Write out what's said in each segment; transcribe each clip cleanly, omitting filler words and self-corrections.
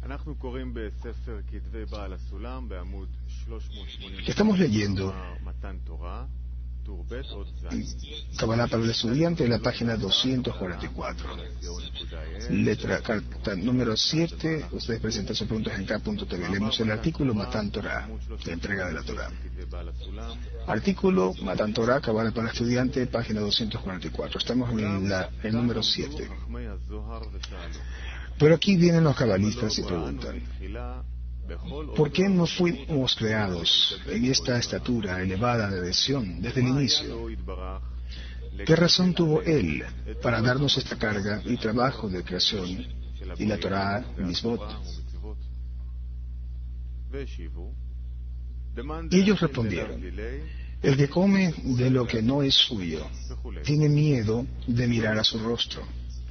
Estamos leyendo Kabbalah para el estudiante en la página 244. Carta número 7. Ustedes presentan sus preguntas en K.tv. Leemos el artículo Matan Torah, la entrega de la Torah. Artículo Matan Torah, Kabbalah para el estudiante, página 244. Estamos en el número 7. Pero aquí vienen los cabalistas y preguntan: ¿por qué no fuimos creados en esta estatura elevada de adhesión desde el inicio? ¿Qué razón tuvo Él para darnos esta carga y trabajo de creación y la Torah y Mitzvot? Y ellos respondieron: el que come de lo que no es suyo tiene miedo de mirar a su rostro,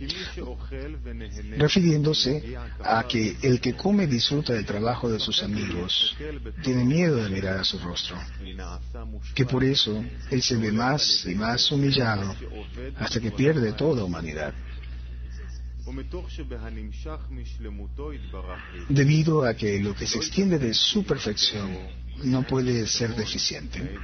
refiriéndose a que el que come disfruta del trabajo de sus amigos tiene miedo de mirar a su rostro, que por eso él se ve más y más humillado hasta que pierde toda humanidad. Debido a que lo que se extiende de su perfección no puede ser deficiente,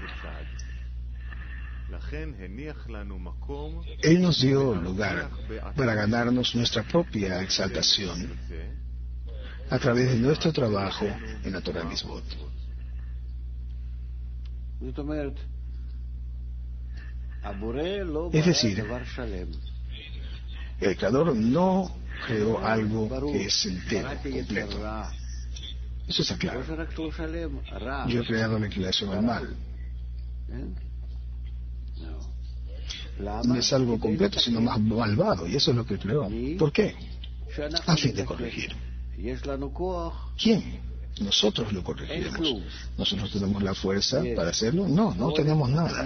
Él nos dio lugar para ganarnos nuestra propia exaltación a través de nuestro trabajo en la Torah Mitzvot. Es decir, el Creador no creó algo que es entero, completo. Eso está claro. Yo he creado la inclinación al mal. No es algo completo, sino más malvado, y eso es lo que creó. ¿Por qué? A fin de corregir. ¿Quién? Nosotros lo corregiremos. ¿Nosotros tenemos la fuerza para hacerlo? No, no tenemos nada.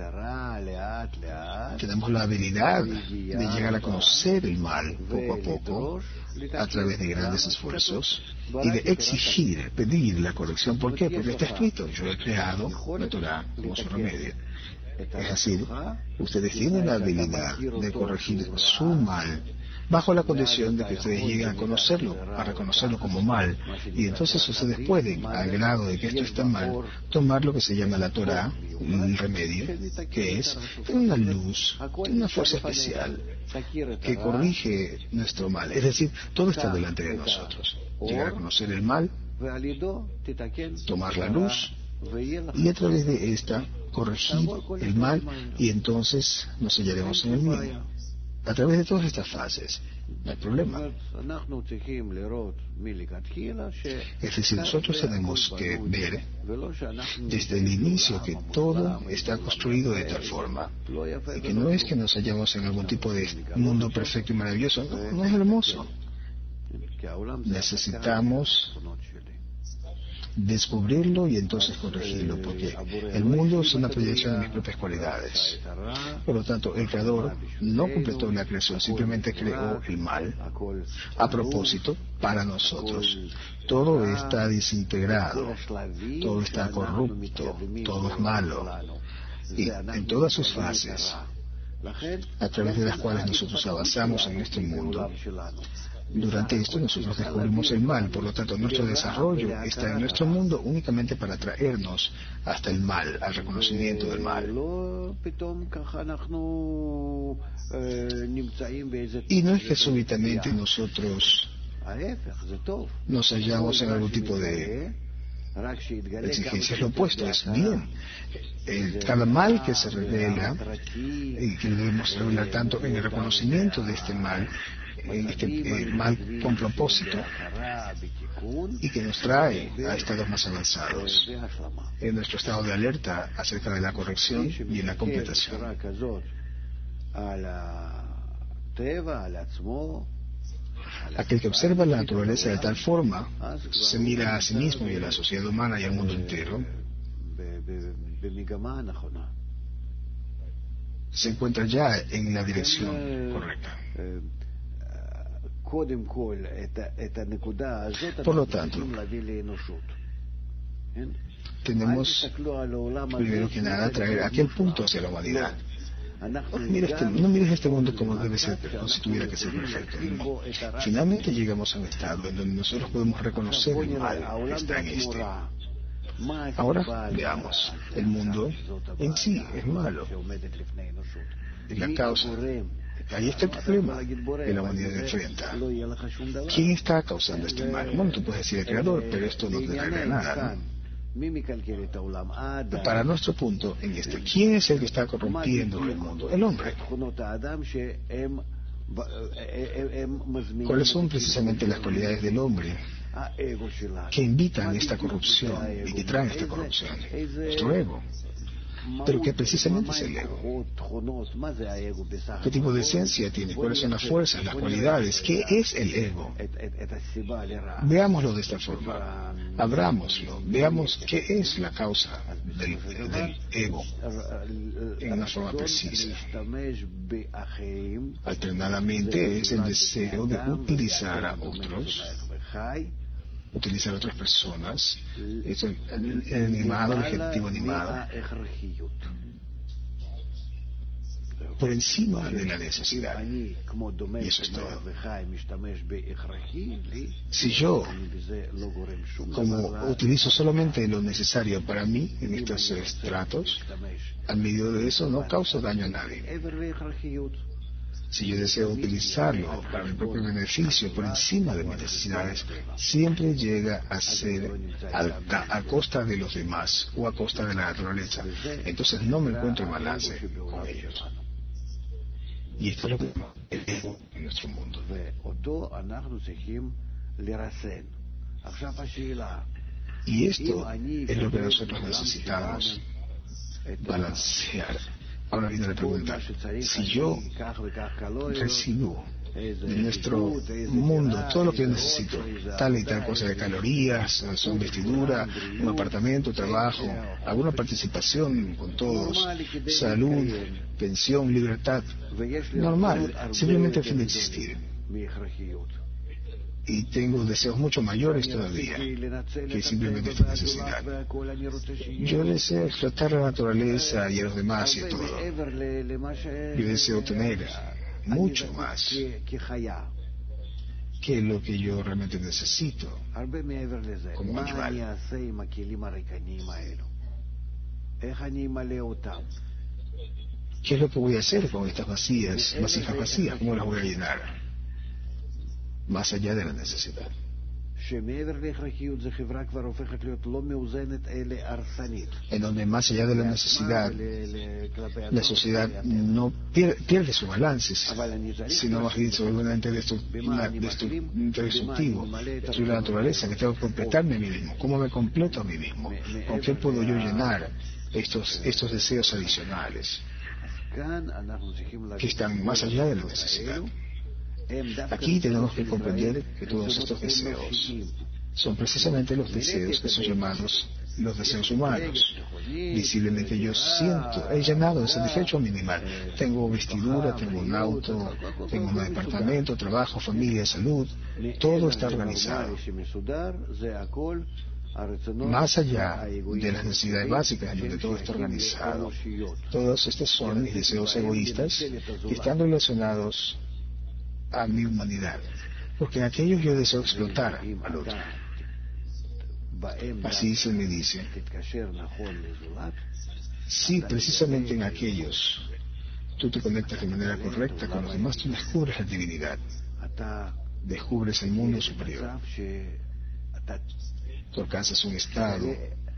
Tenemos la habilidad de llegar a conocer el mal poco a poco, a través de grandes esfuerzos, y de exigir, pedir la corrección. ¿Por qué? Porque está escrito: yo he creado la Torah como su remedio. Es decir, ustedes tienen la habilidad de corregir su mal bajo la condición de que ustedes lleguen a conocerlo, a reconocerlo como mal, y entonces ustedes pueden, al grado de que esto está mal, tomar lo que se llama la Torah, el remedio, que es, tiene una luz, tiene una fuerza especial que corrige nuestro mal. Es decir, todo está delante de nosotros. Llegar a conocer el mal, tomar la luz, y a través de esta corregir el mal, y entonces nos hallaremos en el bien. A través de todas estas fases no hay problema. Es decir, nosotros tenemos que ver desde el inicio que todo está construido de tal forma, y que no es que nos hallamos en algún tipo de mundo perfecto y maravilloso. No es hermoso. Necesitamos descubrirlo y entonces corregirlo, porque el mundo es una proyección de mis propias cualidades. Por lo tanto, el Creador no completó la creación, simplemente creó el mal a propósito para nosotros. Todo está desintegrado, todo está corrupto, todo es malo, y en todas sus fases, a través de las cuales nosotros avanzamos en este mundo. Durante esto nosotros descubrimos el mal, por lo tanto nuestro desarrollo está en nuestro mundo únicamente para traernos hasta el mal, al reconocimiento del mal. Y no es que súbitamente nosotros nos hallamos en algún tipo de exigencia, es lo opuesto, es bien. Cada mal que se revela, y que debemos revelar tanto en el reconocimiento de este mal, en este mal con propósito, y que nos trae a estados más avanzados, en nuestro estado de alerta acerca de la corrección y en la completación. Aquel que observa la naturaleza de tal forma se mira a sí mismo y a la sociedad humana y al mundo entero, se encuentra ya en la dirección correcta. Por lo tanto, tenemos primero que nada traer aquel punto hacia la humanidad. No mires este mundo como debe ser, como si tuviera que ser perfecto. No. Finalmente llegamos a un estado en donde nosotros podemos reconocer el mal que está en este. Ahora veamos, el mundo en sí es malo. Es la causa. Ahí está el problema que la humanidad enfrenta. ¿Quién está causando este mal? Bueno, tú puedes decir el creador, pero esto no te arregla nada, ¿no? Para nuestro punto en este, ¿quién es el que está corrompiendo el mundo? El hombre. ¿Cuáles son precisamente las cualidades del hombre que invitan esta corrupción y que traen esta corrupción? Nuestro ego. Pero ¿qué precisamente es el ego? ¿Qué tipo de esencia tiene? ¿Cuáles son las fuerzas, las cualidades? ¿Qué es el ego? Veámoslo de esta forma. Abrámoslo. Veamos qué es la causa del ego en una forma precisa. Alternadamente es el deseo de utilizar a otros, utilizar a otras personas, es el animado, el objetivo animado, por encima de la necesidad. Y eso es todo. Si yo, como utilizo solamente lo necesario para mí en estos estratos, al medio de eso no causo daño a nadie. Si yo deseo utilizarlo para mi propio beneficio por encima de mis necesidades, siempre llega a ser a costa de los demás o a costa de la naturaleza. Entonces no me encuentro en balance con ellos. Y esto es lo que el ego en nuestro mundo. Y esto es lo que nosotros necesitamos balancear. Ahora viene la pregunta, si yo recibo de nuestro mundo todo lo que yo necesito, tal y tal cosa de calorías, son vestidura, un apartamento, trabajo, alguna participación con todos, salud, pensión, libertad, normal, simplemente el fin de existir. Y tengo deseos mucho mayores todavía que simplemente esta necesidad. Yo deseo explotar la naturaleza y a los demás y todo. Yo deseo tener mucho más que lo que yo realmente necesito como animal. ¿Qué es lo que voy a hacer con estas vasijas vacías? ¿Cómo las voy a llenar? Más allá de la necesidad. En donde más allá de la necesidad, la sociedad no pierde su balance, sino más bien se vuelve un destructivo, destruye la naturaleza, que tengo que completarme a mí mismo. ¿Cómo me completo a mí mismo? ¿Con qué puedo yo llenar estos deseos adicionales que están más allá de la necesidad? Aquí tenemos que comprender que todos estos deseos son precisamente los deseos que son llamados los deseos humanos. Visiblemente yo siento, he llenado de satisfecho minimal. Tengo vestidura, tengo un auto, tengo un departamento, trabajo, familia, salud. Todo está organizado. Más allá de las necesidades básicas, en donde todo está organizado, todos estos son mis deseos egoístas que están relacionados a mi humanidad, porque en aquellos yo deseo explotar al otro. Así se me dice, si precisamente en aquellos tú te conectas de manera correcta con los demás, tú descubres la divinidad, descubres el mundo superior, tú alcanzas un estado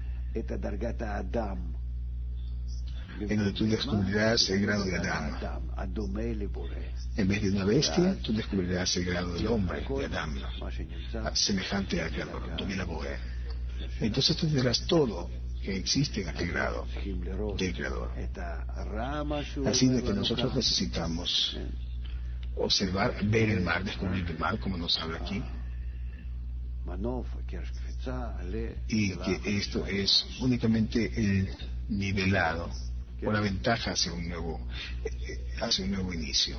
en donde tú descubrirás el grado de Adán. En vez de una bestia, tú descubrirás el grado del hombre, de Adán, semejante al Creador, Dominaboe. Entonces tú tendrás todo que existe en aquel grado del Creador. Así de que nosotros necesitamos observar, ver el mar, descubrir el mar, como nos habla aquí, y que esto es únicamente el nivelado o la ventaja hacia un nuevo inicio.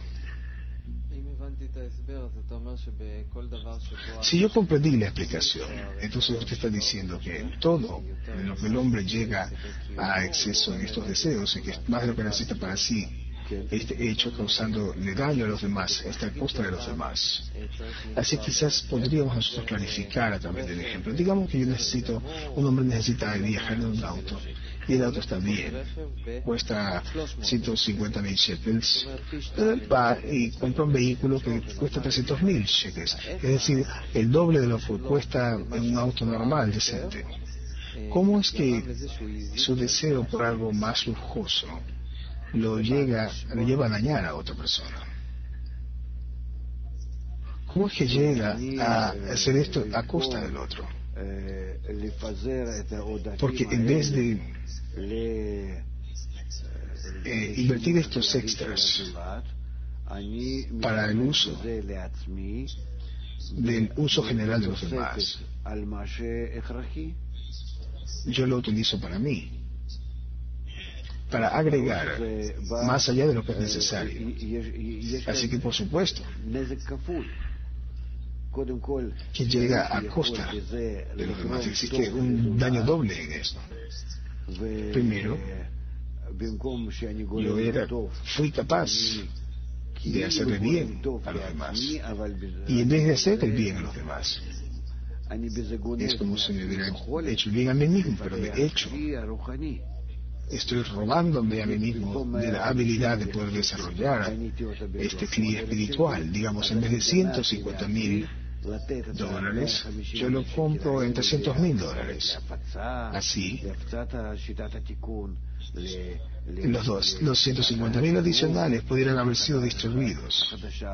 Si yo comprendí la explicación, entonces usted está diciendo que en todo en lo que el hombre llega a exceso en estos deseos, y que es más de lo que necesita para sí, este hecho causándole daño a los demás, a costa de los demás. Así quizás podríamos nosotros clarificar a través del ejemplo. Digamos que un hombre necesita viajar en un auto y el auto está bien, cuesta 150,000 shekels, pero él va y compra un vehículo que cuesta 300,000 shekels, es decir, el doble de lo que cuesta en un auto normal, decente. ¿Cómo es que su deseo por algo más lujoso lo lleva a dañar a otra persona? ¿Cómo es que llega a hacer esto a costa del otro? Porque en vez de invertir estos extras para el uso del uso general de los demás, yo lo utilizo para mí, para agregar más allá de lo que es necesario. Así que, por supuesto, que llega a costa de los demás. Existe un daño doble en esto. Primero, fui capaz de hacerle bien a los demás, y en vez de hacer el bien a los demás, es como si me hubiera hecho el bien a mí mismo, pero de hecho estoy robándome a mí mismo de la habilidad de poder desarrollar este clima espiritual. Digamos, en vez de $150,000, yo lo compro en $300,000. Así, los 150,000 adicionales pudieran haber sido distribuidos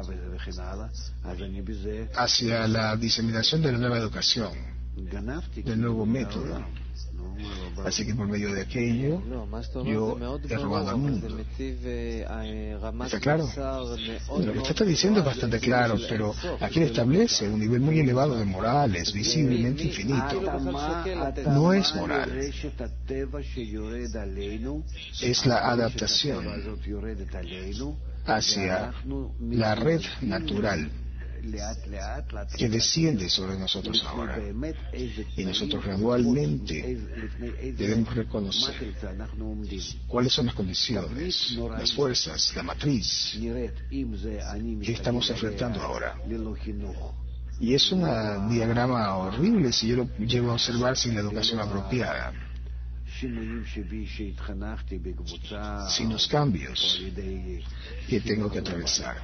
hacia la diseminación de la nueva educación, del nuevo método. Así que por medio de aquello yo he robado al mundo. ¿Está claro? Lo que usted está diciendo es bastante claro, pero aquí establece un nivel muy elevado de morales, visiblemente infinito. No es moral, es la adaptación hacia la red natural que desciende sobre nosotros ahora, y nosotros gradualmente debemos reconocer cuáles son las condiciones, las fuerzas, la matriz que estamos enfrentando ahora. Y es un diagrama horrible si yo lo llevo a observar sin la educación apropiada, sin los cambios que tengo que atravesar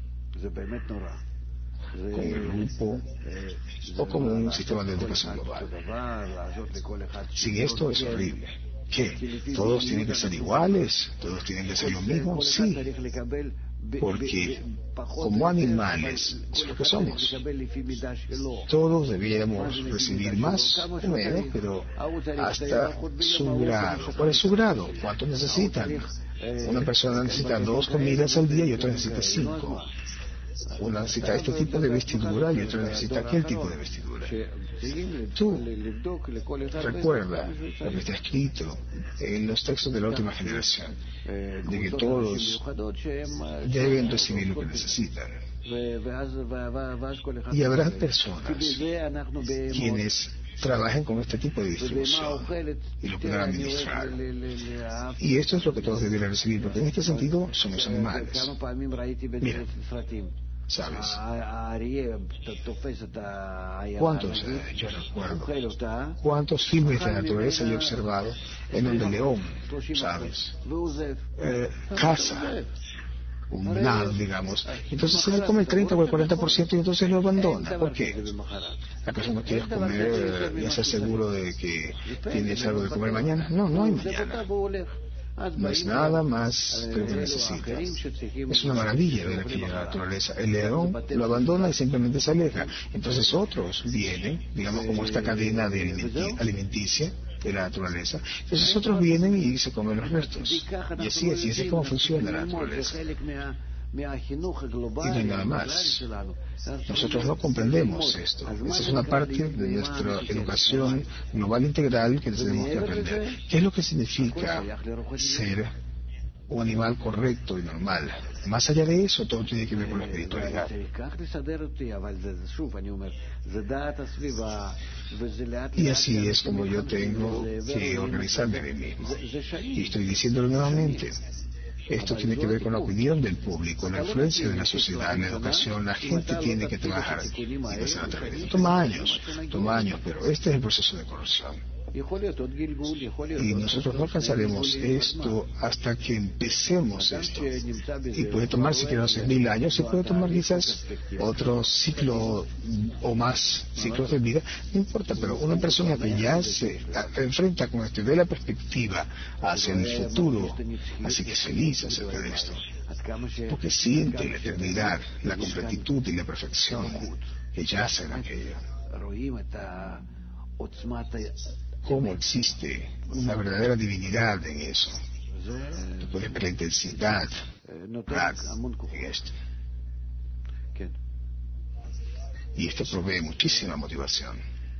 con el grupo o como un sistema de educación global. Sin esto es horrible. ¿Qué? ¿Todos tienen que ser iguales? ¿Todos tienen que ser lo mismo? Sí, porque como animales es lo que somos. Todos debiéramos recibir más o menos, pero hasta su grado. ¿Cuál es su grado? ¿Cuánto necesitan? Una persona necesita 2 comidas al día y otra necesita 5. Una necesita este tipo de vestidura y otra necesita aquel tipo de vestidura. Tú recuerda lo que está escrito en los textos de la última generación, de que todos deben recibir lo que necesitan. Y habrá personas quienes trabajen con este tipo de distribución y lo puedan administrar. Y esto es lo que todos debieran recibir, porque en este sentido somos animales. Mira, ¿sabes? ¿Cuántos, yo recuerdo, cuántos filmes de naturaleza he observado en donde el león, ¿sabes? Caza un venado, digamos. Entonces se le come el 30 o el 40% y entonces lo abandona. ¿Por qué? La persona quiere comer y estar seguro de que tienes algo de comer mañana. No, no hay mañana. No es nada más que lo que necesita. Es una maravilla ver aquella naturaleza. El león lo abandona y simplemente se aleja. Entonces otros vienen, digamos como esta cadena de alimenticia de la naturaleza. Entonces otros vienen y se comen los restos. Y así es como funciona la naturaleza. Y no hay nada más. Nosotros no comprendemos esto. Esa es una parte de nuestra educación global integral que tenemos que aprender. ¿Qué es lo que significa ser un animal correcto y normal? Más allá de eso, todo tiene que ver con la espiritualidad. Y así es como yo tengo que organizarme a mí mismo. Y estoy diciéndolo nuevamente. Esto tiene que ver con la opinión del público, la influencia de la sociedad, la educación. La gente tiene que trabajar y pasar a través de esto. Toma años, pero este es el proceso de corrección. Y nosotros no alcanzaremos esto hasta que empecemos esto. Y puede tomar siquiera 6.000 años, y puede tomar quizás otro ciclo o más ciclos de vida, no importa, pero una persona que ya se enfrenta con esto y ve la perspectiva hacia el futuro, así que es feliz acerca de esto, porque siente la eternidad, la completitud y la perfección que yace en aquello. Cómo existe una verdadera divinidad en eso. Tú puedes ver la intensidad en esto. Y esto provee muchísima motivación.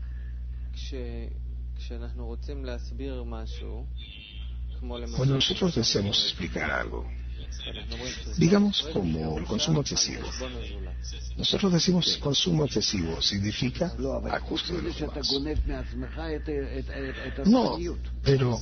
Cuando nosotros deseamos explicar algo, digamos como el consumo excesivo, nosotros decimos consumo excesivo significa a costo de los demás. No, pero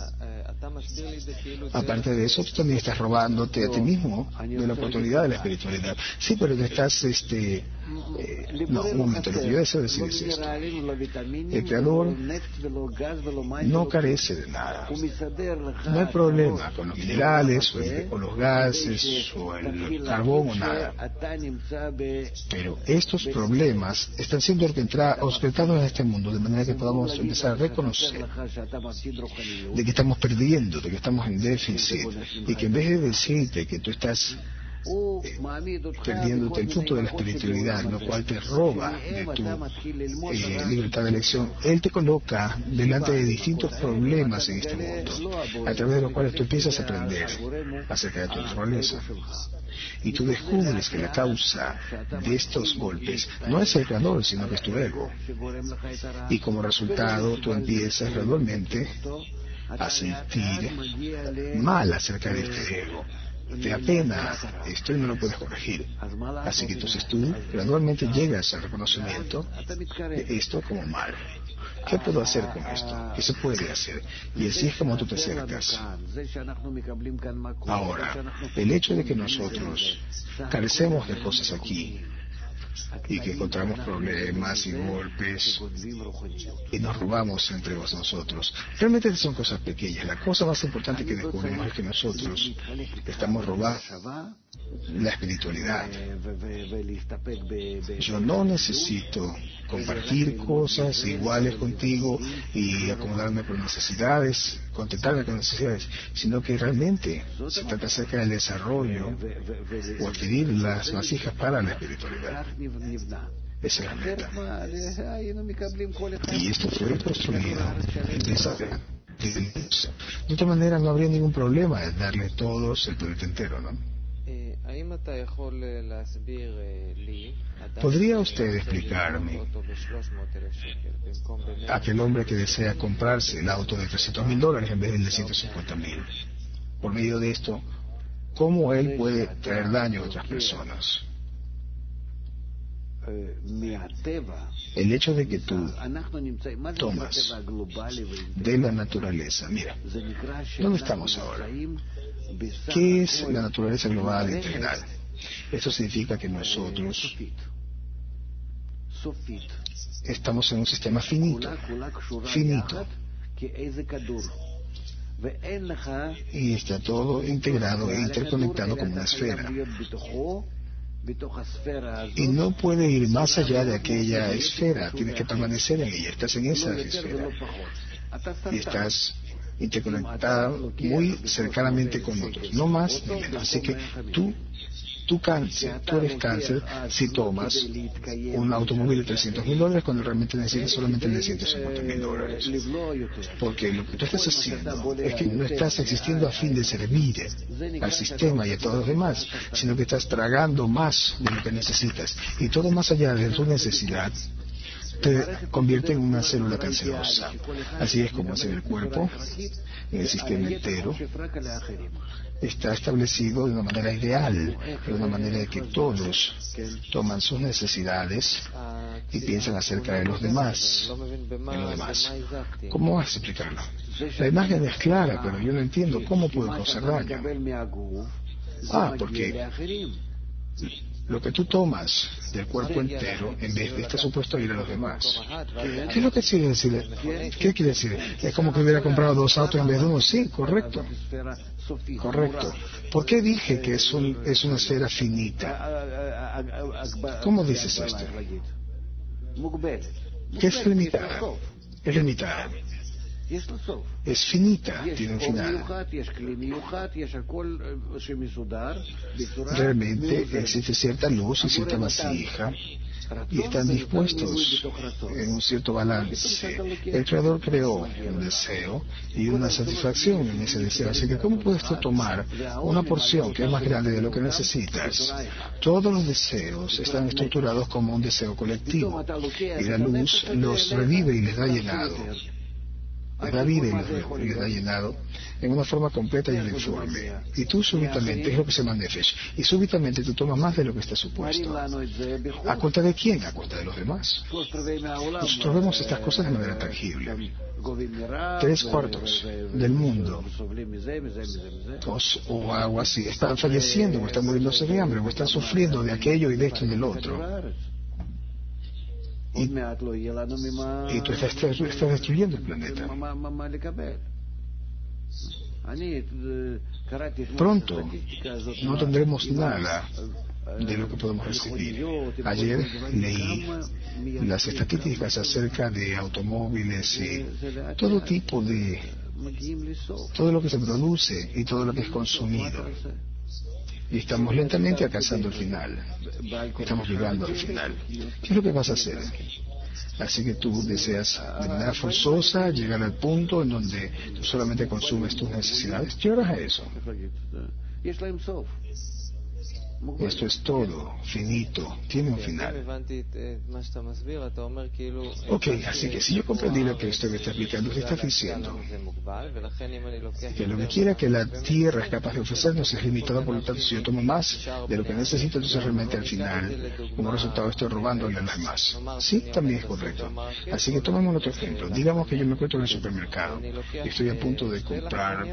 aparte de eso, tú también estás robándote a ti mismo de la oportunidad de la espiritualidad. Sí, pero te estás, no, un momento, lo que yo deseo decir es esto. El Creador no carece de nada. No hay problema con los minerales, o los gases, o el carbón, o nada. Pero estos problemas están siendo orquestados en este mundo, de manera que podamos empezar a reconocer de que estamos perdiendo, de que estamos en déficit, y que en vez de decirte que tú estás perdiéndote el punto de la espiritualidad, lo cual te roba de tu libertad de elección, Él te coloca delante de distintos problemas en este mundo, a través de los cuales tú empiezas a aprender acerca de tu naturaleza. Y tú descubres que la causa de estos golpes no es el Creador, sino que es tu ego. Y como resultado, tú empiezas gradualmente a sentir mal acerca de este ego. Te apena esto y no lo puedes corregir. Así que entonces tú gradualmente llegas al reconocimiento de esto como mal. ¿Qué puedo hacer con esto? ¿Qué se puede hacer? Y así es como tú te acercas. Ahora, el hecho de que nosotros carecemos de cosas aquí y que encontramos problemas y golpes y nos robamos entre nosotros, realmente son cosas pequeñas. La cosa más importante que descubrimos es que nosotros estamos robando la espiritualidad. Yo no necesito compartir cosas iguales contigo y acomodarme por necesidades, contentarme con necesidades, sino que realmente se trata acerca del desarrollo o adquirir las vasijas para la espiritualidad. Esa es la meta. Y esto fue construido en esa fe. De otra manera no habría ningún problema en darle a todos el planeta entero, ¿no? ¿Podría usted explicarme a aquel hombre que desea comprarse el auto de $300,000 en vez del de $150,000? Por medio de esto, ¿cómo él puede traer daño a otras personas? El hecho de que tú tomas de la naturaleza, mira, ¿dónde estamos ahora? ¿Qué es la naturaleza global e integral? Esto significa que nosotros estamos en un sistema finito, y está todo integrado e interconectado como una esfera. Y no puede ir más allá de aquella esfera, tienes que permanecer en ella, estás en esa esfera y estás interconectado muy cercanamente con otros, no más ni menos. Así que tú eres cáncer si tomas un automóvil de $300,000 cuando realmente necesitas solamente el de $150,000. Porque lo que tú estás haciendo es que no estás existiendo a fin de servir al sistema y a todos los demás, sino que estás tragando más de lo que necesitas. Y todo más allá de tu necesidad te convierte en una célula cancerosa. Así es como es en el cuerpo, en el sistema entero. Está establecido de una manera ideal, de una manera de que todos toman sus necesidades y piensan acerca de los demás, en los demás. ¿Cómo vas a explicarlo? La imagen es clara, pero yo no entiendo cómo puede causar daño. Porque lo que tú tomas del cuerpo entero, en vez de estar supuesto a ir a los demás. ¿Qué es lo que quiere decir? ¿Qué quiere decir? ¿Es como que hubiera comprado 2 autos en vez de uno? Sí, correcto. Correcto. ¿Por qué dije que es una esfera finita? ¿Cómo dices esto? ¿Qué es limitada? Es limitada. Es finita, tiene un final. Realmente existe cierta luz y cierta vasija y están dispuestos en un cierto balance. El Creador creó un deseo y una satisfacción en ese deseo. Así que ¿cómo puedes tú tomar una porción que es más grande de lo que necesitas? Todos los deseos están estructurados como un deseo colectivo y la luz los revive y les da llenado. Les da vida y les da llenado en una forma completa y uniforme. Y tú súbitamente, es lo que se llama Nefesh, y súbitamente tú tomas más de lo que está supuesto. ¿A cuenta de quién? A cuenta de los demás. Nosotros vemos estas cosas de manera tangible. 3/4 del mundo, o algo así, están falleciendo, o están muriéndose de hambre, o están sufriendo de aquello y de esto y del otro. Y tú estás destruyendo el planeta. Pronto no tendremos nada de lo que podemos recibir. Ayer leí las estadísticas acerca de automóviles y todo tipo de... todo lo que se produce y todo lo que es consumido. Y estamos lentamente alcanzando el final. Estamos llegando al final. ¿Qué es lo que vas a hacer? Así que tú deseas de manera forzosa llegar al punto en donde tú solamente consumes tus necesidades. Llegarás a eso. Esto es todo, finito, tiene un final. Ok, así que si yo comprendí lo que usted me está explicando, usted está diciendo que lo que quiera que la tierra es capaz de ofrecernos es limitada, por lo tanto, si yo tomo más de lo que necesito, entonces realmente al final, como resultado, estoy robándole a los demás. Sí, también es correcto. Así que tomemos otro ejemplo. Digamos que yo me encuentro en el supermercado y estoy a punto de comprar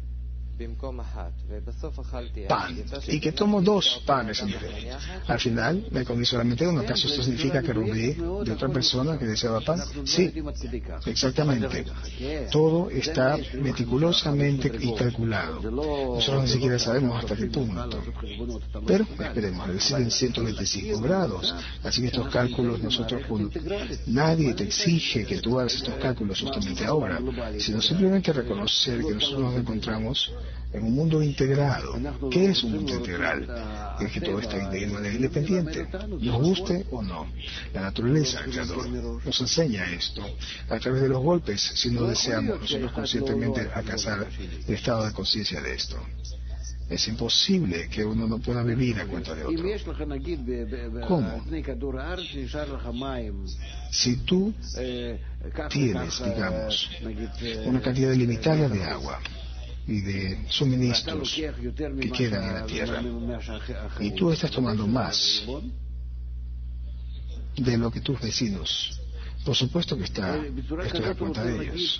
pan, y que tomo 2 panes en vez de 1. Al final me comí solamente uno. ¿Acaso esto significa que robé de otra persona que deseaba pan? Sí, exactamente. Todo está meticulosamente y calculado. Nosotros ni siquiera sabemos hasta qué punto. Pero esperemos, en 125 grados. Así que estos cálculos nadie te exige que tú hagas estos cálculos justamente ahora, sino simplemente reconocer que nosotros nos encontramos en un mundo integrado. ¿Qué es un mundo integral? Es que todo está de manera independiente, nos guste o no. La naturaleza, el Creador, nos enseña esto a través de los golpes, si no deseamos nosotros conscientemente alcanzar el estado de conciencia de esto. Es imposible que uno no pueda vivir a cuenta de otro. ¿Cómo? Si tú tienes, digamos, una cantidad ilimitada de agua y de suministros que quedan en la tierra, y tú estás tomando más de lo que tus vecinos, por supuesto que esto es a cuenta de ellos.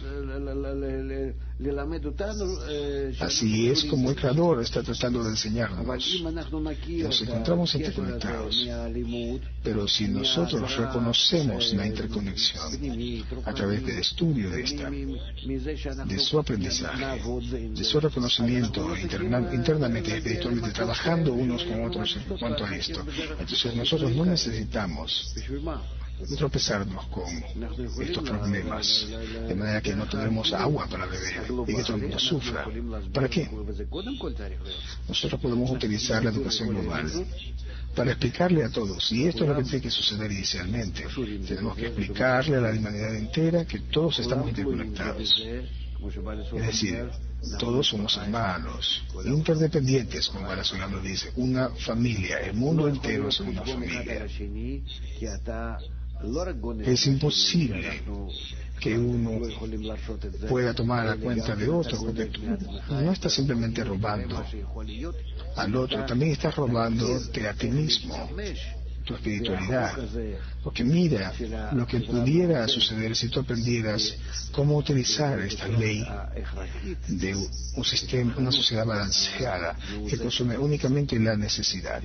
Así es como el Creador está tratando de enseñarnos. Nos encontramos interconectados, pero si nosotros reconocemos la interconexión a través del estudio de esta, de su aprendizaje, de su reconocimiento internamente y espiritualmente, trabajando unos con otros en cuanto a esto, entonces nosotros no necesitamos tropezarnos con estos problemas, de manera que no tendremos agua para beber y que todo el mundo sufra. ¿Para qué? Nosotros podemos utilizar la educación global para explicarle a todos, y esto es lo que tiene que suceder inicialmente. Tenemos que explicarle a la humanidad entera que todos estamos interconectados. Es decir, todos somos hermanos, interdependientes, como Balasolano dice, una familia, el mundo entero es una familia. Es imposible que uno pueda tomar la cuenta de otro, porque tú no estás simplemente robando al otro, también estás robándote a ti mismo, tu espiritualidad. Porque mira lo que pudiera suceder si tú aprendieras cómo utilizar esta ley de un sistema, una sociedad balanceada que consume únicamente la necesidad.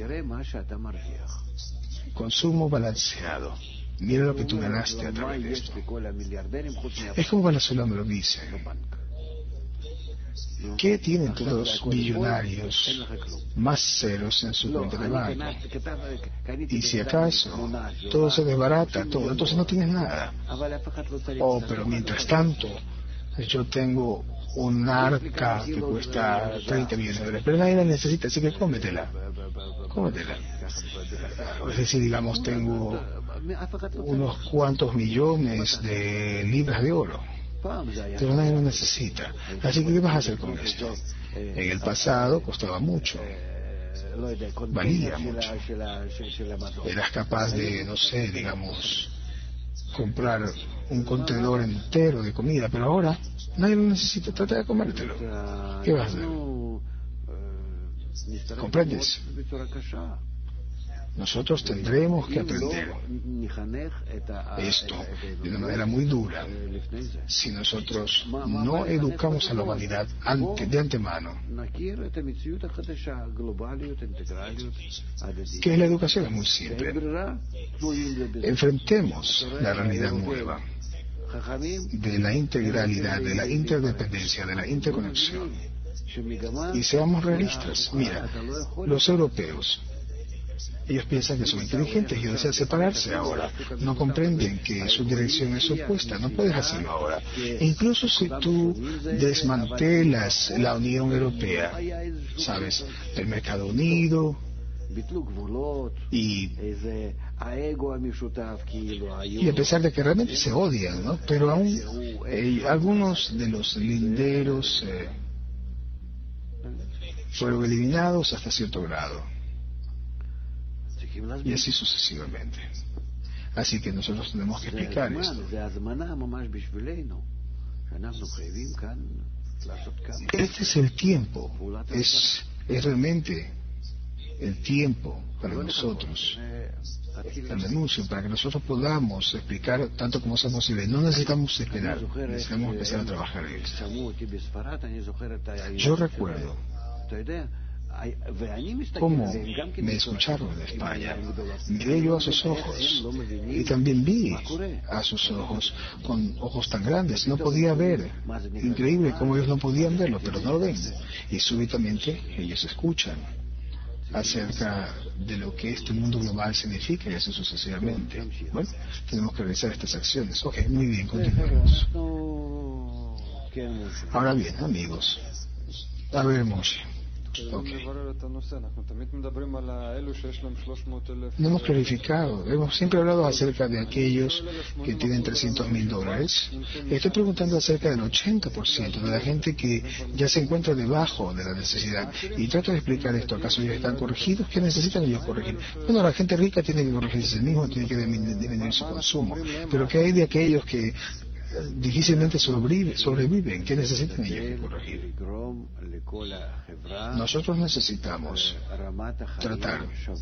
Consumo balanceado. Mira lo que tú ganaste a través de esto. Es como Venezuela me lo dice. ¿Qué tienen todos los billonarios más ceros en su cuenta de banco? Y si acaso todo se desbarata, todo, entonces no tienes nada. Oh, pero mientras tanto, yo tengo un arca que cuesta 30 millones de dólares, pero nadie la necesita, así que cómetela. Es decir, digamos, tengo unos cuantos millones de libras de oro, pero nadie lo necesita. Así que, ¿qué vas a hacer con esto? En el pasado costaba mucho, valía mucho. Eras capaz de, no sé, digamos, comprar un contenedor entero de comida, pero ahora nadie lo necesita. Trata de comértelo. ¿Qué vas a hacer? ¿Comprendes? Nosotros tendremos que aprender esto de una manera muy dura. Si nosotros no educamos a la humanidad de antemano, ¿qué es la educación? Es muy simple. Enfrentemos la realidad nueva de la integralidad, de la interdependencia, de la interconexión. Y seamos realistas. Mira, los europeos, ellos piensan que son inteligentes y desean separarse ahora. No comprenden que su dirección es opuesta. No puedes hacerlo ahora. E incluso si tú desmantelas la Unión Europea, ¿sabes? El mercado unido y a pesar de que realmente se odian, ¿no? Pero aún algunos de los linderos fueron eliminados hasta cierto grado. Y así sucesivamente. Así que nosotros tenemos que explicar esto. Este es el tiempo. Es realmente el tiempo para nosotros. El anuncio, para que nosotros podamos explicar tanto como sea posible. No necesitamos esperar, necesitamos empezar a trabajar en esto. Yo recuerdo cómo me escucharon en España. Miré yo a sus ojos y también vi a sus ojos con ojos tan grandes. No podía ver. Increíble cómo ellos no podían verlo, pero no lo ven. Y súbitamente ellos escuchan acerca de lo que este mundo global significa y así sucesivamente. Bueno, tenemos que realizar estas acciones. Ok, muy bien, continuemos. Ahora bien, amigos, a ver, Moshe. Okay. No hemos clarificado, hemos siempre hablado acerca de aquellos que tienen $300,000. Estoy preguntando acerca del 80% de la gente que ya se encuentra debajo de la necesidad. Y trato de explicar esto. ¿Acaso ellos están corregidos? ¿Qué necesitan ellos corregir? Bueno, la gente rica tiene que corregirse a sí mismo, tiene que disminuir su consumo. Pero ¿qué hay de aquellos que difícilmente sobreviven? ¿Qué necesitan ellos que corregir? Nosotros necesitamos tratar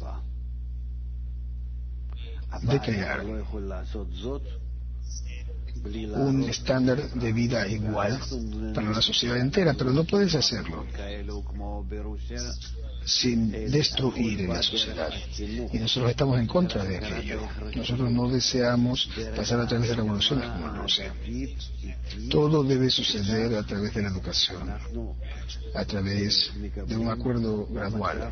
de crear un estándar de vida igual para la sociedad entera, pero no puedes hacerlo sin destruir la sociedad. Y nosotros estamos en contra de aquello. Nosotros no deseamos pasar a través de revoluciones como en Rusia. Todo debe suceder a través de la educación, a través de un acuerdo gradual,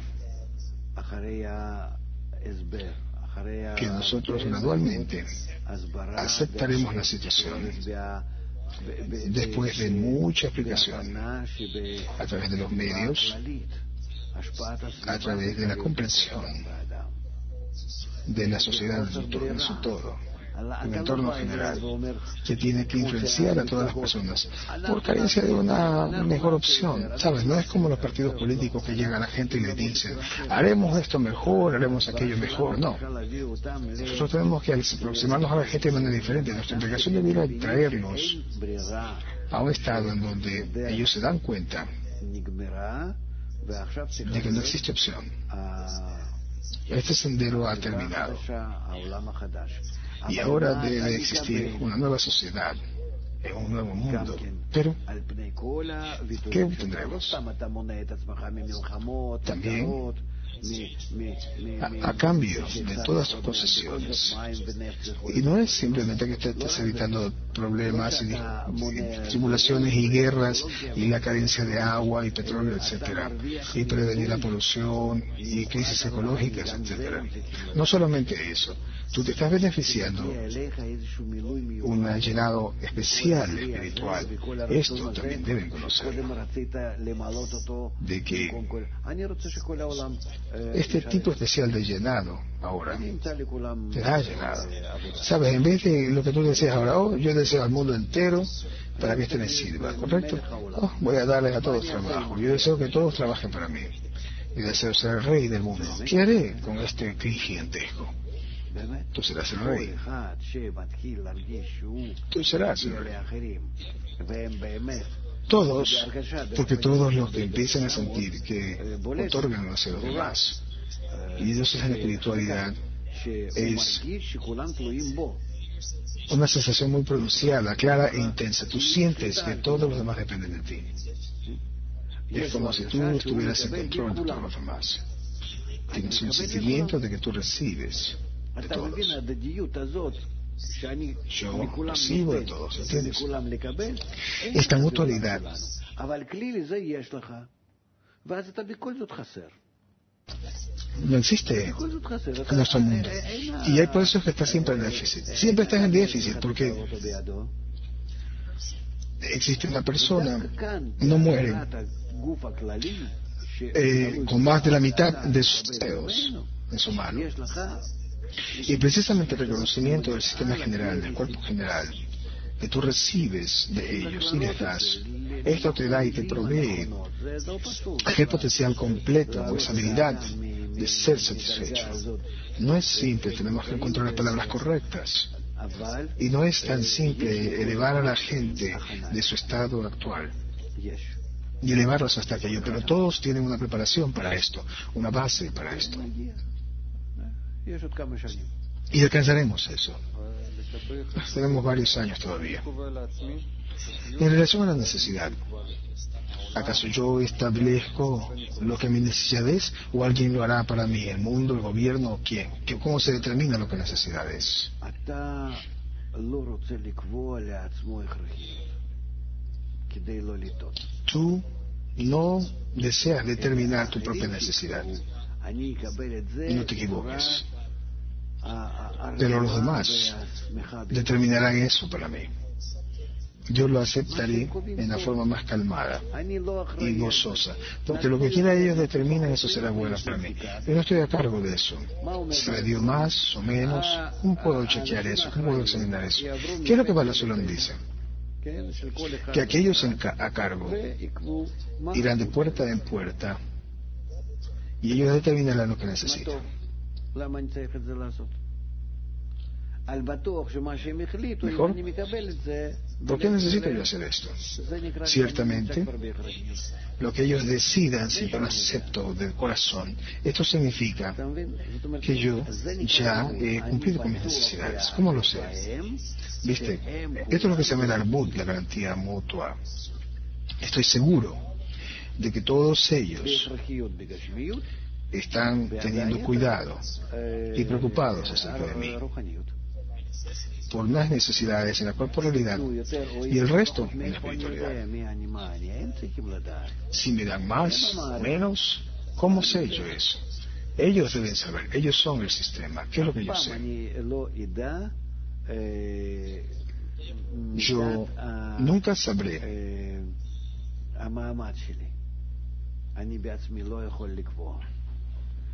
que nosotros gradualmente aceptaremos la situación después de mucha explicación a través de los medios, a través de la comprensión de la sociedad en su todo. un entorno general que tiene que influenciar a todas las personas por carencia de una mejor opción. ¿Sabes? No es como los partidos políticos que llegan a la gente y le dicen, haremos esto mejor, haremos aquello mejor. No. Nosotros tenemos que aproximarnos a la gente de manera diferente. Nuestra obligación debería traernos a un estado en donde ellos se dan cuenta de que no existe opción. Este sendero ha terminado y ahora debe existir una nueva sociedad en un nuevo mundo. Pero, ¿qué obtendremos? También, a cambio de todas sus posesiones. Y no es simplemente que estés evitando problemas y tribulaciones y guerras y la carencia de agua y petróleo, etcétera, y prevenir la polución y crisis ecológicas, etcétera. No solamente eso, tú te estás beneficiando un llenado especial espiritual. Esto también deben conocerlo, de que este tipo especial de llenado ahora te da llenado. Sabes, en vez de lo que tú deseas ahora, yo deseo al mundo entero para que este me sirva, ¿correcto? Voy a darles a todos trabajo. Yo deseo que todos trabajen para mí. Yo deseo ser el rey del mundo. ¿Qué haré con este clic gigantesco? Tú serás el rey. Tú serás el rey. Todos, porque todos los que empiezan a sentir que otorgan hacia los demás, y Dios es en la espiritualidad, es una sensación muy pronunciada, clara e intensa. Tú sientes que todos los demás dependen de ti. Es como si tú estuvieras en control de todos los demás. Tienes un sentimiento de que tú recibes de todos. Yo recibo de todos, ¿entiendes? Esta mutualidad no existe en nuestro mundo. Y hay por eso que está siempre en déficit. Siempre estás en déficit porque existe una persona, no muere con más de la mitad de sus deseos en su mano. Y precisamente el reconocimiento del sistema general, del cuerpo general, que tú recibes de ellos y les das, esto te da y te provee aquel potencial completo o esa habilidad de ser satisfecho. No es simple, tenemos que encontrar las palabras correctas. Y no es tan simple elevar a la gente de su estado actual y elevarlos hasta aquello, pero todos tienen una preparación para esto, una base para esto. Y alcanzaremos eso. Tenemos varios años todavía. En relación a la necesidad, ¿acaso yo establezco lo que mi necesidad es o alguien lo hará para mí? ¿El mundo, el gobierno, quién? ¿Cómo se determina lo que necesidad es? Tú no deseas determinar tu propia necesidad. Y no te equivoques. Pero los demás determinarán eso para mí. Yo lo aceptaré en la forma más calmada y gozosa, porque lo que quiera ellos determinan, eso será bueno para mí. Yo no estoy a cargo de eso. Si le dio más o menos, ¿cómo puedo chequear eso? ¿Cómo puedo examinar eso? ¿Qué es lo que Balasolón dice? Que aquellos a cargo irán de puerta en puerta y ellos determinarán lo que necesitan. Mejor, ¿por qué necesito yo hacer esto? Ciertamente, lo que ellos decidan, si yo lo acepto del corazón, esto significa que yo ya he cumplido con mis necesidades. ¿Cómo lo sé? ¿Viste? Esto es lo que se llama el arbut, la garantía mutua. Estoy seguro de que todos ellos están teniendo cuidado y preocupados acerca de mí por las necesidades en la corporalidad y el resto en la espiritualidad. Si me dan más o menos, ¿cómo sé yo eso? Ellos deben saber, ellos son el sistema. ¿Qué es lo que yo sé? Yo nunca sabré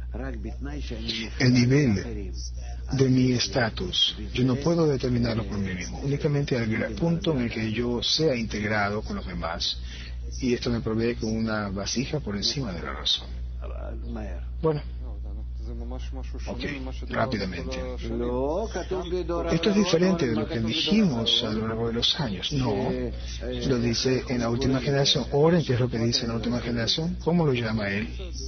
el nivel de mi estatus, yo no puedo determinarlo por mí mismo, únicamente al punto en el que yo sea integrado con los demás, y esto me provee con una vasija por encima de la razón. Bueno, ok, rápidamente. Esto es diferente de lo que dijimos a lo largo de los años. No, lo dice en la última generación. Oren, ¿qué es lo que dice en la última generación? ¿Cómo lo llama él?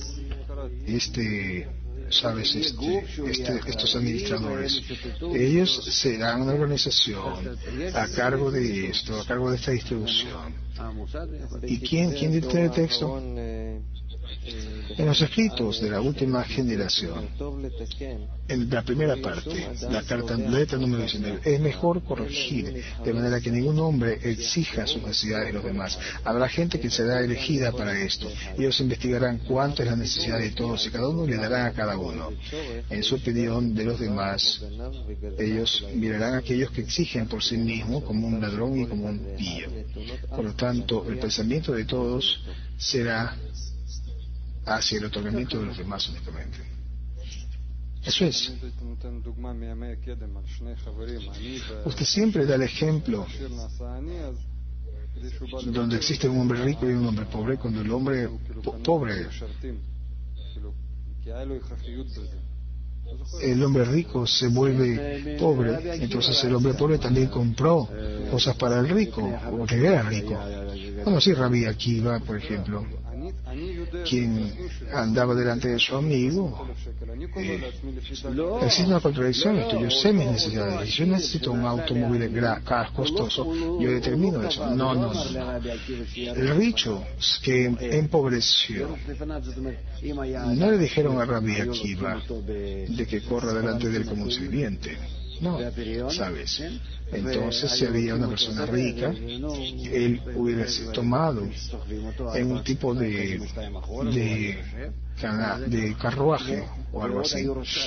¿Sabes? Estos administradores, ellos serán una organización a cargo de esto, a cargo de esta distribución. ¿Y quién dicta el texto? En los escritos de la última generación, en la primera parte, la letra número 19, es mejor corregir de manera que ningún hombre exija sus necesidades de los demás. Habrá gente que será elegida para esto. Ellos investigarán cuánto es la necesidad de todos y cada uno le darán a cada uno. En su opinión de los demás, ellos mirarán a aquellos que exigen por sí mismos como un ladrón y como un pillo. Por lo tanto, el pensamiento de todos será hacia el otorgamiento de los demás únicamente. Eso es. Usted siempre da el ejemplo donde existe un hombre rico y un hombre pobre, cuando el hombre pobre, el hombre rico se vuelve pobre, entonces el hombre pobre también compró cosas para el rico, porque era rico. Bueno, sí, Rabbi Akiva, por ejemplo, quien andaba delante de su amigo, existe una contradicción esto. Yo sé mis necesidades. Si yo necesito un automóvil costoso, yo determino eso. No. El rico que empobreció, no le dijeron a Rabbi Akiva de que corra delante de él como un sirviente. No, ¿sabes? Entonces, si había una persona rica, él hubiera sido tomado en un tipo de carruaje o algo así,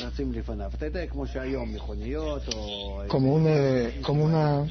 como una,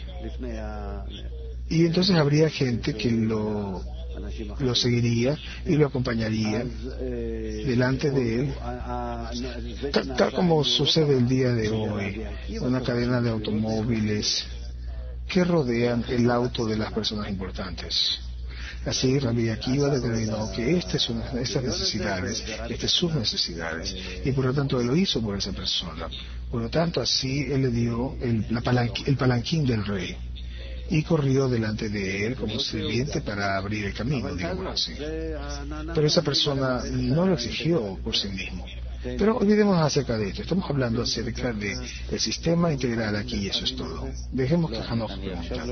y entonces habría gente que lo seguiría y lo acompañaría delante de él, tal como sucede el día de hoy, una cadena de automóviles que rodean el auto de las personas importantes. Así Rabbi Akiva determinó que estas son sus necesidades, y por lo tanto él lo hizo por esa persona. Por lo tanto, así él le dio el palanquín del rey y corrió delante de él como sirviente para abrir el camino, digamos así. Pero esa persona no lo exigió por sí mismo. Pero olvidemos acerca de esto. Estamos hablando acerca del sistema integral aquí, y eso es todo. Dejemos que Hanoch pregunte.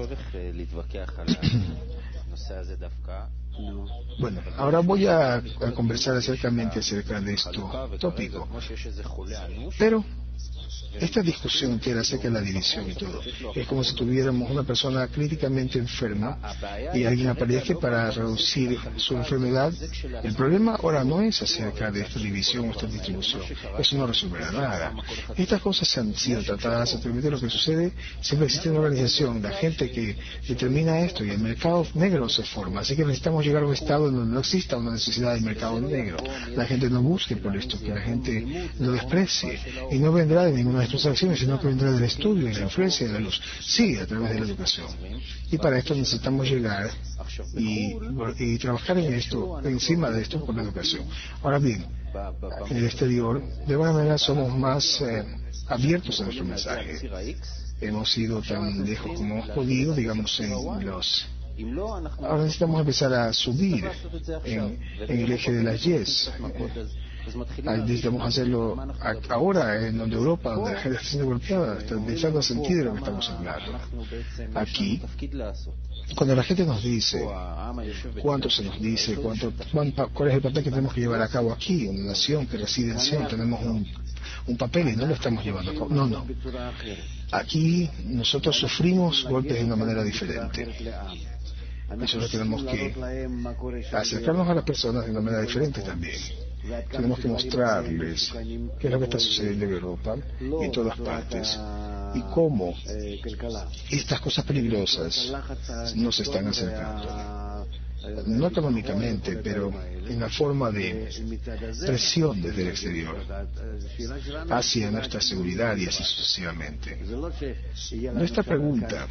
Bueno, ahora voy a conversar acerca de este tópico. Pero esta discusión que era acerca de la división y todo, es como si tuviéramos una persona críticamente enferma y alguien aparece para reducir su enfermedad. El problema ahora no es acerca de esta división o esta distribución. Eso no resolverá nada. Estas cosas han sido tratadas anteriormente. Lo que sucede, siempre existe una organización, la gente que determina esto, y el mercado negro se forma. Así que necesitamos llegar a un estado donde no exista una necesidad del mercado negro. La gente no busque por esto, que la gente lo desprecie, y no vendrá de ninguna de nuestras acciones, sino que vendrá del estudio y la influencia de la luz. Sí, a través de la educación. Y para esto necesitamos llegar y trabajar en esto, encima de esto, con la educación. Ahora bien, en el exterior, de alguna manera somos más abiertos a nuestro mensaje. Hemos ido tan lejos como hemos podido, digamos, ahora necesitamos empezar a subir en el eje de las yes. Necesitamos hacerlo ahora en donde Europa, donde la gente está siendo golpeada, está empezando a sentir de lo que estamos hablando. Aquí, cuando la gente nos dice, cuánto se nos dice, cuál es el papel que tenemos que llevar a cabo aquí, en una nación que reside en Sion, tenemos un papel y no lo estamos llevando a cabo. No. Aquí nosotros sufrimos golpes de una manera diferente. Nosotros tenemos que acercarnos a las personas de una manera diferente también. Tenemos que mostrarles qué es lo que está sucediendo en Europa y en todas partes, y cómo estas cosas peligrosas nos están acercando. no económicamente, pero en la forma de presión desde el exterior hacia nuestra seguridad y así sucesivamente. Nuestra pregunta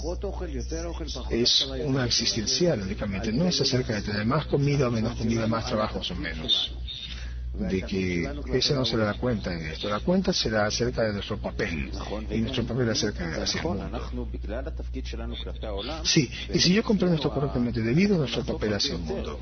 es una existencial únicamente, no es acerca de tener más comida o menos comida, más trabajos o menos. De que ese no se le da cuenta en esto. La cuenta será acerca de nuestro papel, y nuestro papel acerca hacia el mundo. Sí, y si yo comprendo esto correctamente, debido a nuestro papel hacia el mundo,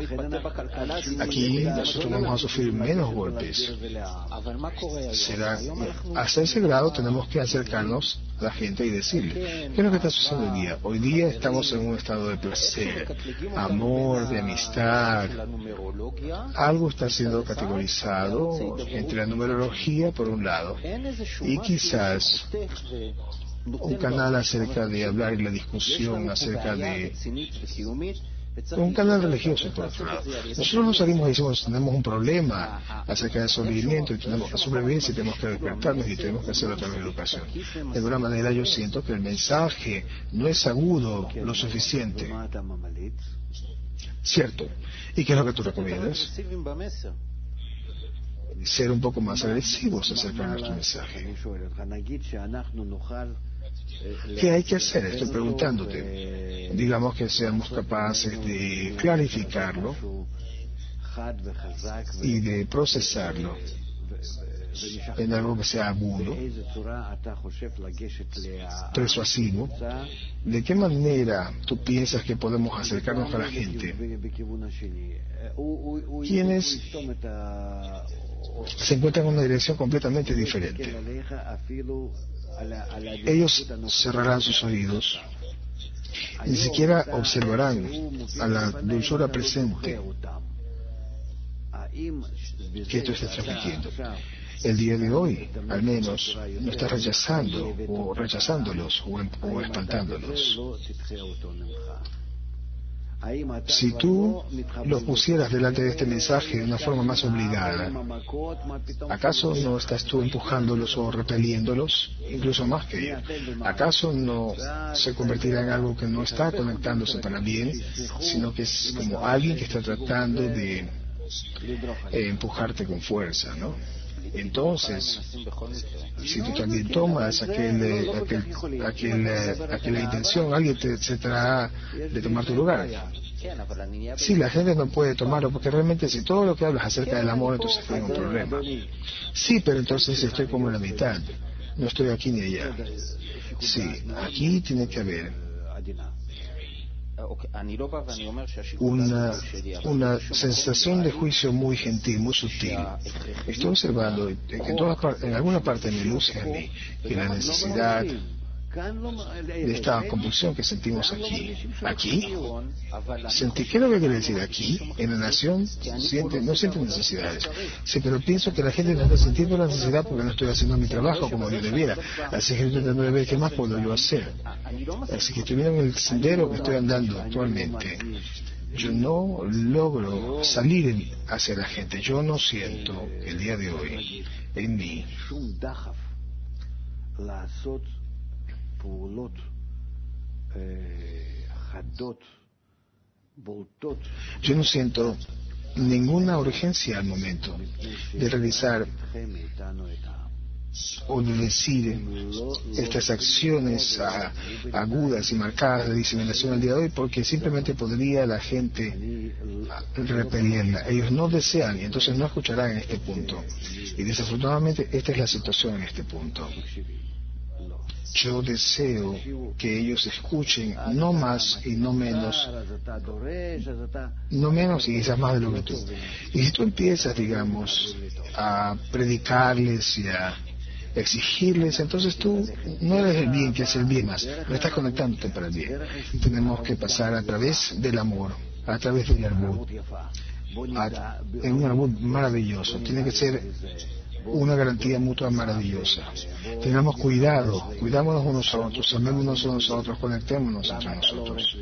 aquí nosotros vamos a sufrir menos golpes. Será, hasta ese grado tenemos que acercarnos a la gente y decirle, ¿qué es lo que está sucediendo hoy día? Hoy día estamos en un estado de placer, amor, de amistad. Algo está siendo categorizado entre la numerología por un lado y quizás un canal acerca de hablar y la discusión acerca de un canal religioso por otro lado. Nosotros nos salimos y decimos tenemos un problema acerca del sobrevivimiento y tenemos que sobrevivir y tenemos que despertarnos y tenemos que hacerlo a través de la educación. De alguna manera yo siento que el mensaje no es agudo lo suficiente. ¿Cierto? ¿Y qué es lo que tú recomiendas? Ser un poco más agresivos acerca de nuestro mensaje. ¿Qué hay que hacer? Estoy preguntándote. Digamos que seamos capaces de clarificarlo y de procesarlo en algo que sea agudo, persuasivo. ¿De qué manera tú piensas que podemos acercarnos a la gente? Quienes se encuentran en una dirección completamente diferente. Ellos cerrarán sus oídos, ni siquiera observarán a la dulzura presente que tú estás transmitiendo. El día de hoy, al menos, no estás rechazando o rechazándolos o espantándolos. Si tú los pusieras delante de este mensaje de una forma más obligada, ¿acaso no estás tú empujándolos o repeliéndolos, incluso más que ellos? ¿Acaso no se convertirá en algo que no está conectándose para bien, sino que es como alguien que está tratando de empujarte con fuerza, ¿no? Entonces, si tú también tomas aquella intención, alguien te tratará de tomar tu lugar. Sí, la gente no puede tomarlo, porque realmente si todo lo que hablas acerca del amor, entonces hay un problema. Sí, pero entonces estoy como en la mitad. No estoy aquí ni allá. Sí, aquí tiene que haber una sensación de juicio muy gentil, muy sutil. Estoy observando en alguna parte de mi luz y a mí que la necesidad de esta compulsión que sentimos aquí, ¿qué es lo que quiere decir aquí? En la nación no sienten necesidades. Sí, pero pienso que la gente no está sintiendo la necesidad porque no estoy haciendo mi trabajo como yo debiera. Así que estoy tratando de ver qué más puedo yo hacer. Así que estoy viendo en el sendero que estoy andando actualmente. Yo no logro salir hacia la gente. Yo no siento el día de hoy en mí yo no siento ninguna urgencia al momento de realizar o de decir estas acciones agudas y marcadas de diseminación al día de hoy, porque simplemente podría la gente repelirla. Ellos no desean y entonces no escucharán en este punto. Y desafortunadamente esta es la situación en este punto. Yo deseo que ellos escuchen no más y no menos y quizás más de lo que tú. Y si tú empiezas, digamos, a predicarles y a exigirles, entonces tú no eres el bien que hace el bien más, no estás conectándote para el bien. Tenemos que pasar a través del amor, a través del arbut, en un arbut maravilloso. Tiene que ser una garantía mutua maravillosa. Tengamos cuidado, cuidámonos unos a otros, amémonos unos a otros, conectémonos entre nosotros.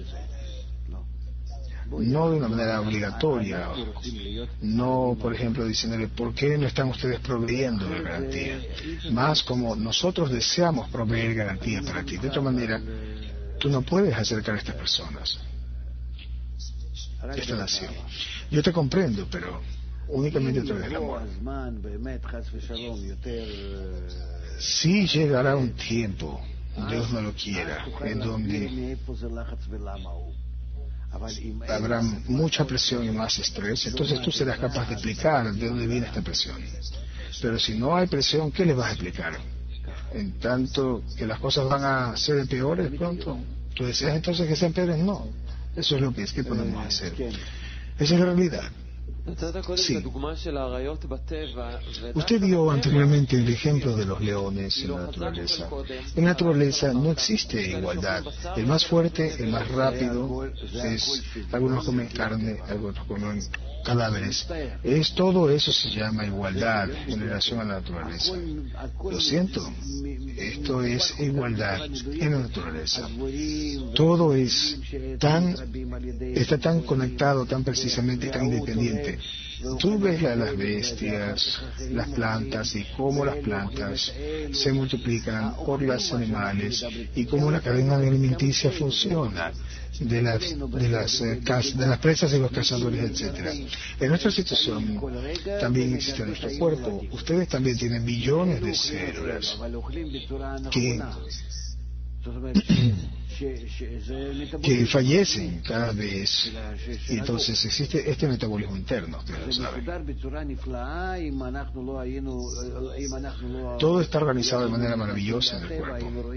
No de una manera obligatoria, no, por ejemplo, diciéndole, ¿por qué no están ustedes proveyendo de garantía? Más como nosotros deseamos proveer garantía para ti. De otra manera, tú no puedes acercar a estas personas. esta nación. Yo te comprendo, pero únicamente a través del amor. Sí llegará un tiempo, Dios no lo quiera, en donde habrá mucha presión y más estrés, entonces tú serás capaz de explicar de dónde viene esta presión. Pero si no hay presión, ¿qué le vas a explicar? En tanto que las cosas van a ser peores pronto, ¿tú deseas entonces que sean peores? No. Eso es lo que podemos hacer. Esa es la realidad. Sí. Usted dio anteriormente el ejemplo de los leones en la naturaleza. En la naturaleza no existe igualdad. El más fuerte, el más rápido, algunos comen carne, algunos comen cadáveres. Todo eso se llama igualdad en relación a la naturaleza. Lo siento, esto es igualdad en la naturaleza. Todo está tan conectado, tan precisamente, tan independiente. Tú ves las bestias, las plantas y cómo las plantas se multiplican por los animales y cómo la cadena alimenticia funciona de las presas y los cazadores, etcétera. En nuestra situación también existe nuestro cuerpo. Ustedes también tienen millones de células que fallecen cada vez, y entonces existe este metabolismo interno, ustedes lo saben. Todo está organizado de manera maravillosa en el cuerpo.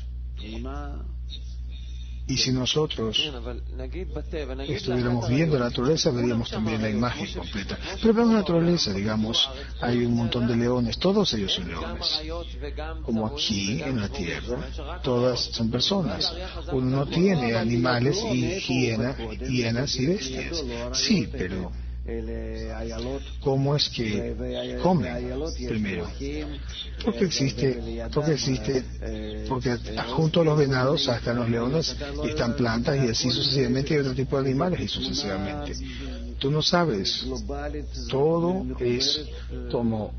Y si nosotros estuviéramos viendo la naturaleza, veríamos también la imagen completa. Pero en la naturaleza, digamos, hay un montón de leones, todos ellos son leones. Como aquí en la tierra, todas son personas. Uno no tiene animales y hienas y bestias. Sí, pero ¿cómo es que comen primero? Porque junto a los venados están los leones y están plantas y así sucesivamente, y otro tipo de animales y sucesivamente. Tú no sabes, todo es como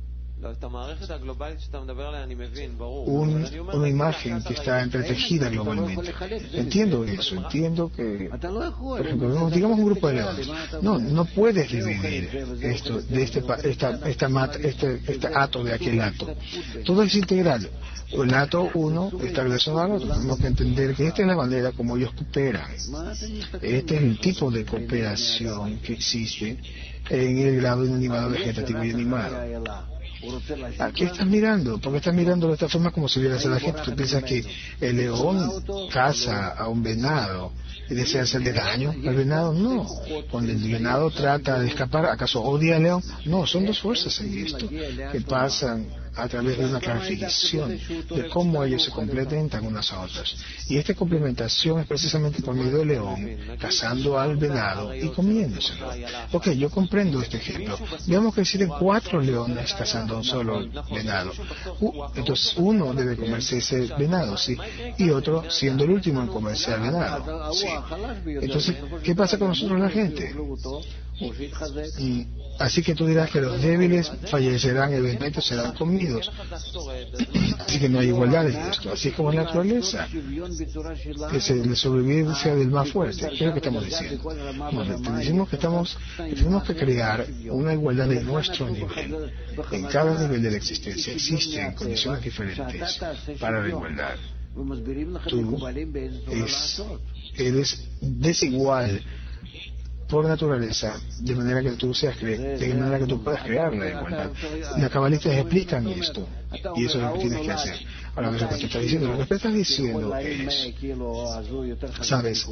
una imagen que está entretejida globalmente. Entiendo eso, entiendo que, por ejemplo, digamos un grupo de leones. No puedes dividir esto de este ato de aquel ato. Todo es integral. El ato uno está relacionado al otro. Tenemos que entender que esta es la manera como ellos cooperan. Este es el tipo de cooperación que existe en el grado inanimado, vegetativo y animado. ¿A qué estás mirando? ¿Por qué estás mirando de esta forma como si vieras a la gente? ¿Tú piensas que el león caza a un venado y desea hacerle daño al venado? No. Cuando el venado trata de escapar, ¿acaso odia al león? No, son dos fuerzas en esto que pasan a través de una clarificación de cómo ellos se complementan unas a otras. Y esta complementación es precisamente por medio del león cazando al venado y comiéndoselo. Ok, yo comprendo este ejemplo. Veamos que existen 4 leones cazando a un solo venado. Entonces uno debe comerse ese venado, sí, y otro siendo el último en comerse al venado, sí. Entonces, ¿qué pasa con nosotros la gente? Así que tú dirás que los débiles fallecerán, eventualmente serán comidos. Así que no hay igualdad en esto. Así como en la naturaleza, que la sobrevivencia del más fuerte. ¿Qué es lo que estamos diciendo? Bueno, decimos que tenemos que crear una igualdad de nuestro nivel. En cada nivel de la existencia existen condiciones diferentes para la igualdad. Tú eres desigual por naturaleza, de manera que tú puedas crear la igualdad. Las cabalistas explican esto, y eso es lo que tienes que hacer. Ahora, lo que te está diciendo, lo que te estás diciendo es, sabes,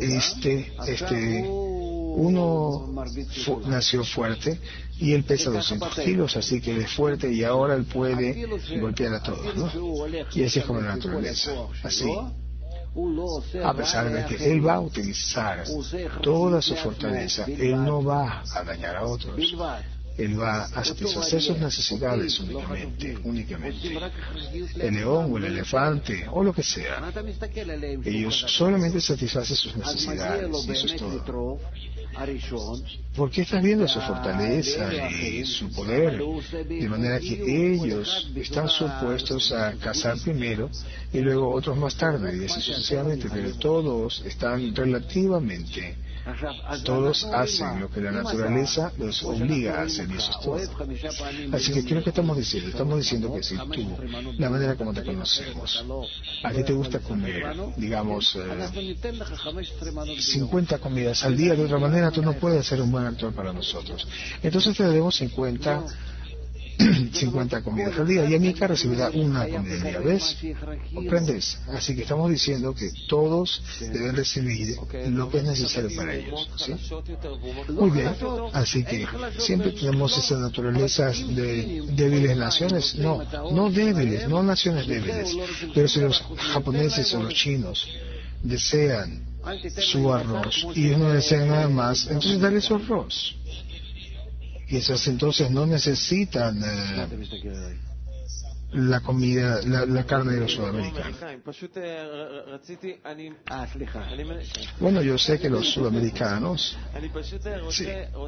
uno nació fuerte y él pesa 200 kilos, así que él es fuerte y ahora él puede golpear a todos, ¿no? Y así es como la naturaleza, así. A pesar de que él va a utilizar toda su fortaleza, él no va a dañar a otros. Él va a satisfacer sus necesidades únicamente. El león o el elefante o lo que sea, ellos solamente satisfacen sus necesidades y eso es todo. ¿Por qué estás viendo su fortaleza y su poder? De manera que ellos están supuestos a cazar primero y luego otros más tarde y así sucesivamente, pero todos están relativamente Todos hacen lo que la naturaleza los obliga a hacer, y eso es todo. Así que, ¿qué es lo que estamos diciendo? Estamos diciendo que si tú, la manera como te conocemos, a ti te gusta comer, digamos, 50 comidas al día, de otra manera tú no puedes ser un buen actor para nosotros. Entonces te debemos 50 comidas al día, y Amika recibirá una comida al día. ¿Ves? ¿Comprendes? Así que estamos diciendo que todos deben recibir lo que es necesario para ellos, ¿sí? Muy bien. Así que siempre tenemos esas naturalezas de débiles naciones. No débiles, no naciones débiles. Pero si los japoneses o los chinos desean su arroz y ellos no desean nada más, entonces dale su arroz. Y esas entonces no necesitan la comida, la carne de los sudamericanos. Bueno, yo sé que los sudamericanos... Sí.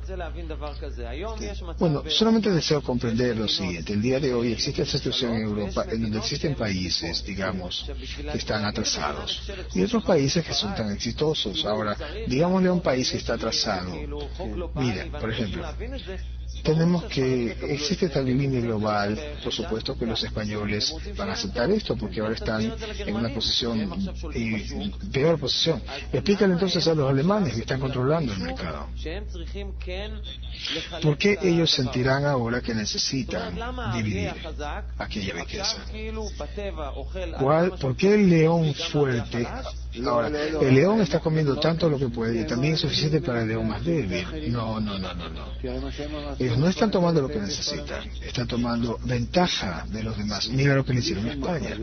Bueno, solamente deseo comprender lo siguiente. El día de hoy existe esta situación en Europa en donde existen países, digamos, que están atrasados y otros países que son tan exitosos. Ahora, digámosle a un país que está atrasado. Mira, por ejemplo, tenemos que existe esta línea global. Por supuesto que los españoles van a aceptar esto porque ahora están en una posición y peor posición. Explícale entonces a los alemanes que están controlando el mercado. ¿Por qué ellos sentirán ahora que necesitan dividir aquella riqueza? ¿Por qué el león fuerte? Ahora, el león está comiendo tanto lo que puede y también es suficiente para el león más débil. No. Ellos no están tomando lo que necesitan, están tomando ventaja de los demás. Mira lo que le hicieron a España.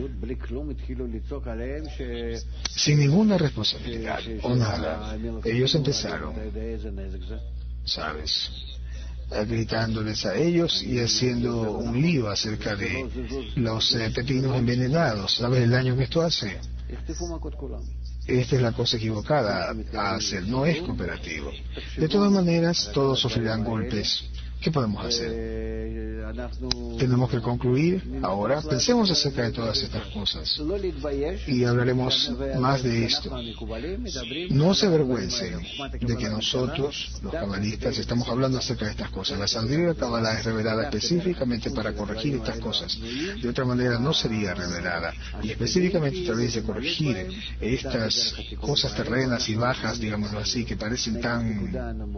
Sin ninguna responsabilidad o nada. Ellos empezaron, ¿sabes?, gritándoles a ellos y haciendo un lío acerca de los pepinos envenenados. ¿Sabes el daño que esto hace? Esta es la cosa equivocada a hacer, no es cooperativo. De todas maneras, todos sufrirán golpes. ¿Qué podemos hacer? Tenemos que concluir ahora. Pensemos acerca de todas estas cosas y hablaremos más de esto. No se avergüencen de que nosotros, los cabalistas, estamos hablando acerca de estas cosas. La sabiduría de Kabbalah es revelada específicamente para corregir estas cosas. De otra manera no sería revelada. Y específicamente a través de corregir estas cosas terrenas y bajas, digámoslo así, que parecen tan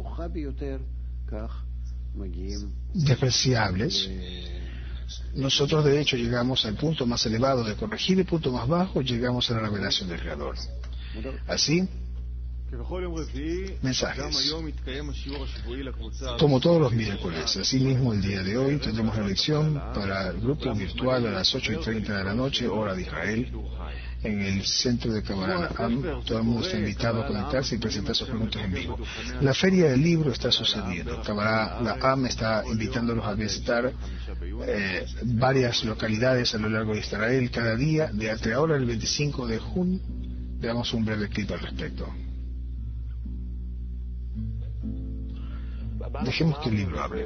despreciables, nosotros de hecho llegamos al punto más elevado de corregir el punto más bajo, llegamos a la revelación del Creador. Así, mensajes. Como todos los miércoles, así mismo el día de hoy tendremos la lección para el grupo virtual a las 8:30 de la noche, hora de Israel, en el centro de Kabbalah Am. Todo el mundo está invitado a conectarse y presentar sus preguntas en vivo. La feria del libro está sucediendo. Kabbalah Am está invitándolos a visitar varias localidades a lo largo de Israel cada día, de entre ahora el 25 de junio. Veamos un breve clip al respecto. Dejemos que el libro hable.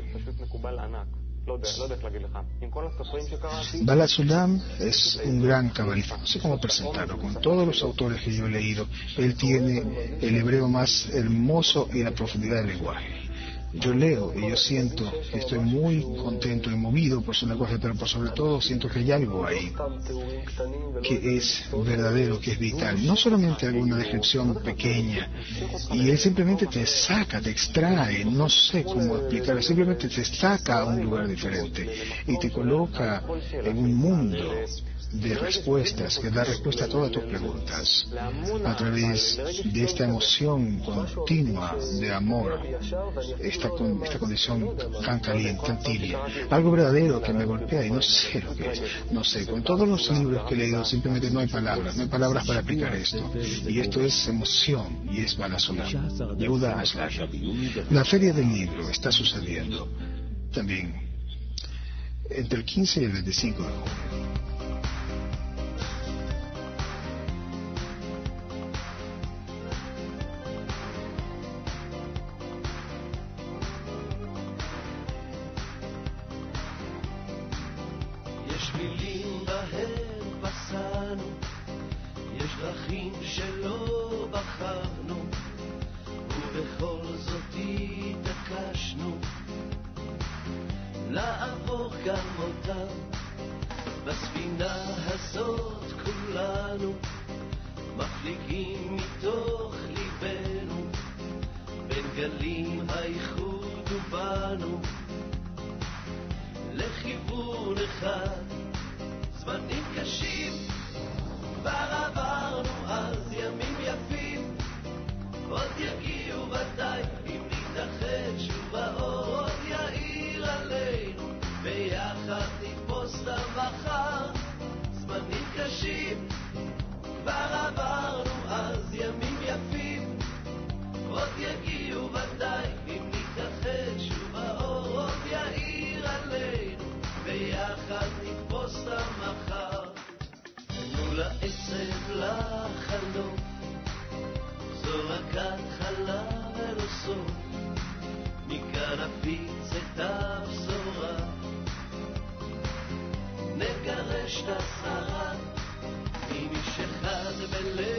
Bala Sulam es un gran cabalista, no sé cómo presentarlo. Con todos los autores que yo he leído, él tiene el hebreo más hermoso y la profundidad del lenguaje. Yo leo y yo siento que estoy muy contento y movido por su lenguaje, pero por sobre todo siento que hay algo ahí que es verdadero, que es vital. No solamente alguna descripción pequeña, y él simplemente te saca, te extrae, no sé cómo explicarlo, simplemente te saca a un lugar diferente y te coloca en un mundo de respuestas, que da respuesta a todas tus preguntas a través de esta emoción continua de amor, esta condición tan caliente, tan tibia, algo verdadero que me golpea y no sé lo que es, no sé. Con todos los libros que he leído simplemente no hay palabras para explicar esto, y esto es emoción y es Bala Sulam, Yehuda Ashlag. La feria del libro está sucediendo también entre el 15 y el 25 de junio. גם אותם. בספינה הזאת כולנו מפליגים מתוך ליבנו, בין גלים האיחוד ובנו לכיוון אחד. זמנים קשים כבר עברנו אז, ימים יפים עוד יגיעו ודאי, אם נתאחד שוב האור עוד יאיר עלינו, ביחד נתפוס את המחר. זמנים קשים כבר עברנו אז, ימים יפים עוד יגיעו ודאי, אם נתאחד שוב האור עוד יאיר עלינו, ביחד נתפוס את המחר. תנו לעצב לחלום, זו רק התחלה ולא סוף, מכאן נפיץ את הבשורה, נגרש את הסערה עם איש אחד בלב